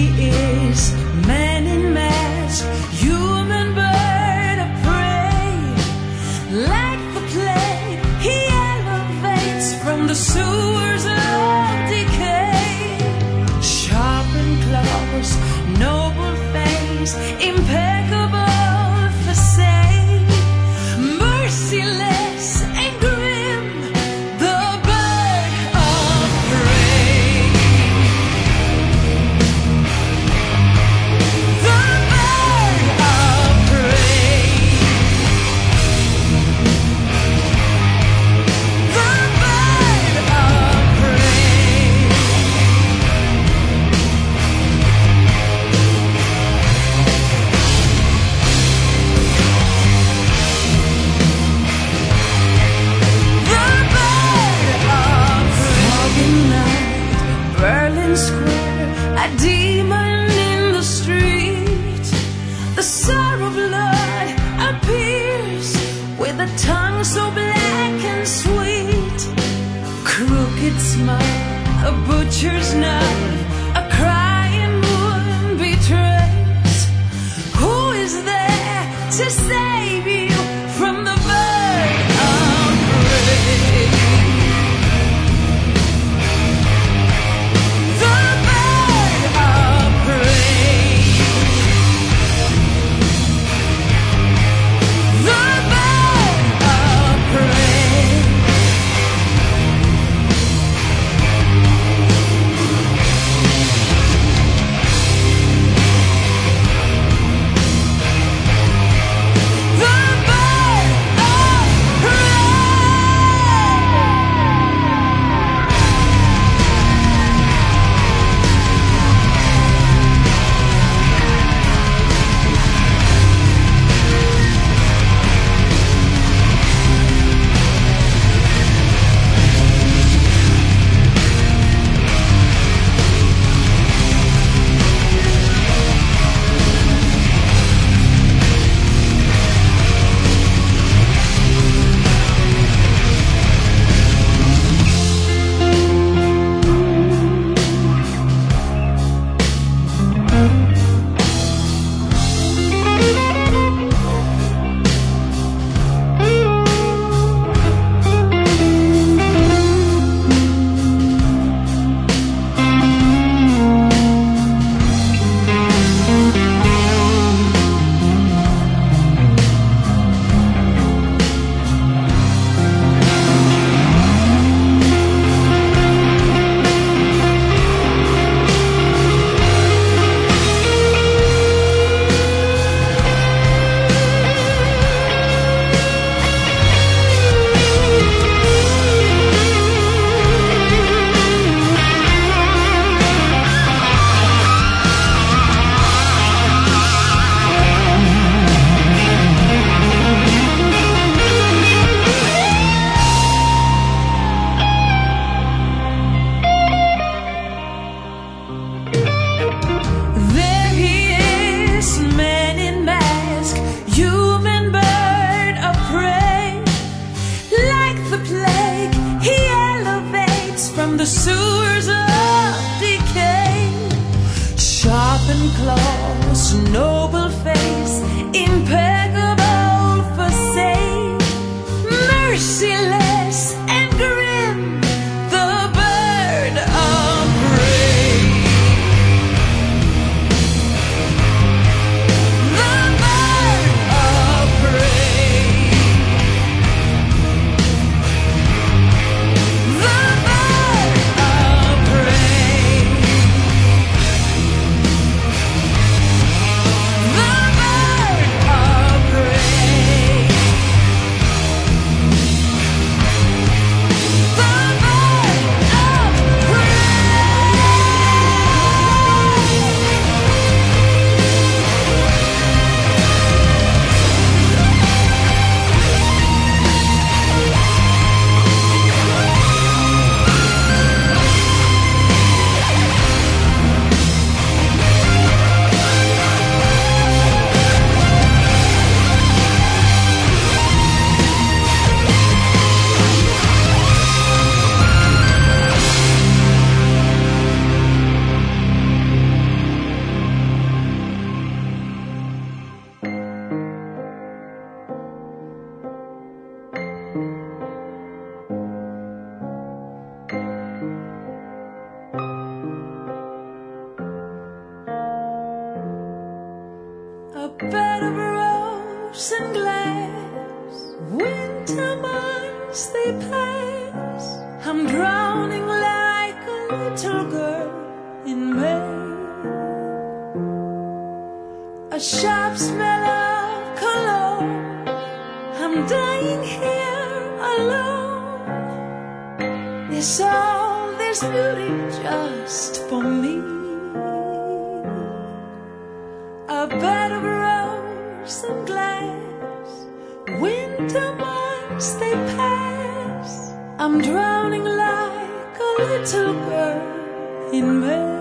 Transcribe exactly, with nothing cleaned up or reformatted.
is man in mask, human bird of prey. Like the plague, he elevates from the sewers of decay. Sharpened claws, noble face, impeccable facade, merciless and grim, the bird of prey. The bird of prey. The bird of prey. The bird of prey. Night, Berlin Square, a demon in the street. The Tsar of blood appears with a tongue so black and sweet. Crooked smile, a butcher's knife, a crying woman betrays. Who is there to save you from the bird of prey? The bird of prey. The bird of prey. The bird of There he is, man in mask, human bird of prey. Like the plague, he elevates from the sewers of decay. Sharpened claws, noble face, impeccable facade, merciless and grim, the bird of prey. The bird of prey. The bird of prey. The bed of rose and glass. Winter months they pass. I'm drowning like a little girl in May. A sharp smell of cologne. I'm dying here alone. Is all this beauty just for me? A bed of rose and glass. Winter months they pass. I'm drowning like a little girl in May.